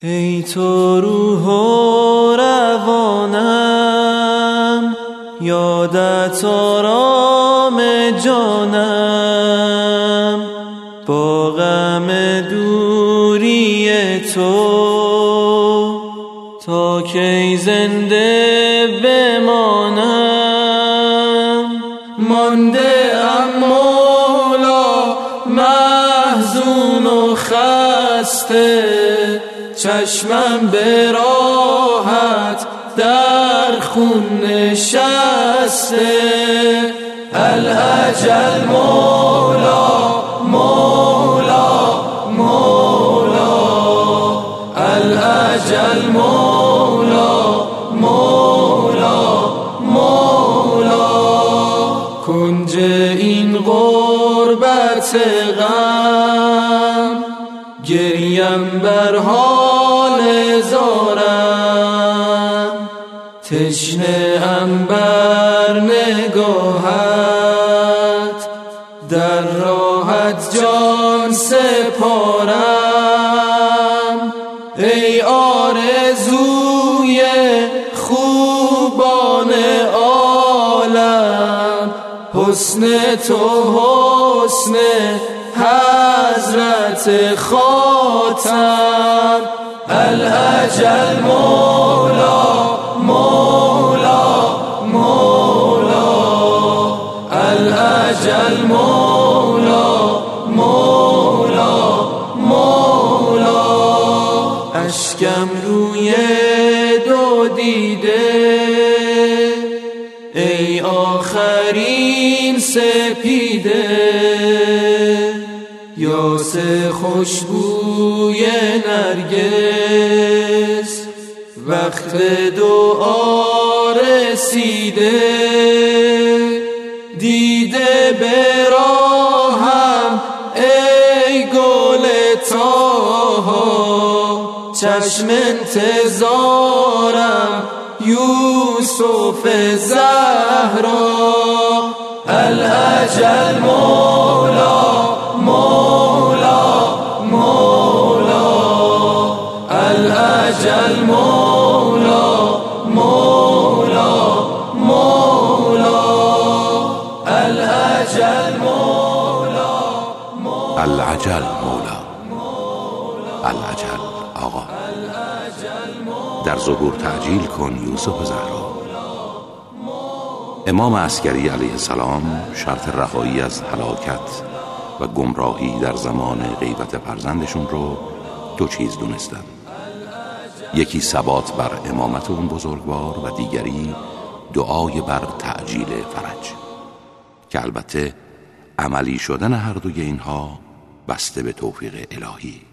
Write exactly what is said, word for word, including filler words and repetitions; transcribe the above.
ای تو روح و روانم، یادت آرام جانم، با غم دوری تو تا کی زنده بمانم. مانده ام مولا محزون و خسته، چشمم به راحت در خون نشسته. الاجل مولا مولا مولا، الاجل مولا مولا مولا. کنج این غربت غم، گریم بر حال زارم، تشنه ام بر نگاهت، در راحت جان سپارم. ای آرزوی خوبان عالم، حسن تو حسن حضرت خاتم. الاجل مولا مولا مولا، الاجل مولا مولا مولا. اشکم روی دو دیده، ای آخرین سپیده، یاس خوشبوی نرگس، وقت دعا رسیده. دیده به راهم ای گل طاها، چشم انتظارم یوسف زهرا. الاجل مولا مولا مولا، الاجل مولا مولا مولا، الاجل مولا مولا. الاجل مولا، الاجل آقا. در ظهور تعجیل کن یوسف زهرا. امام عسکری علیه السلام شرط رهایی از هلاکت و گمراهی در زمان غیبت فرزندشون رو دو چیز دونستن. یکی ثبات بر امامت اون بزرگوار و دیگری دعای بر تعجیل فرج، که البته عملی شدن هر دوی اینها بسته به توفیق الهی.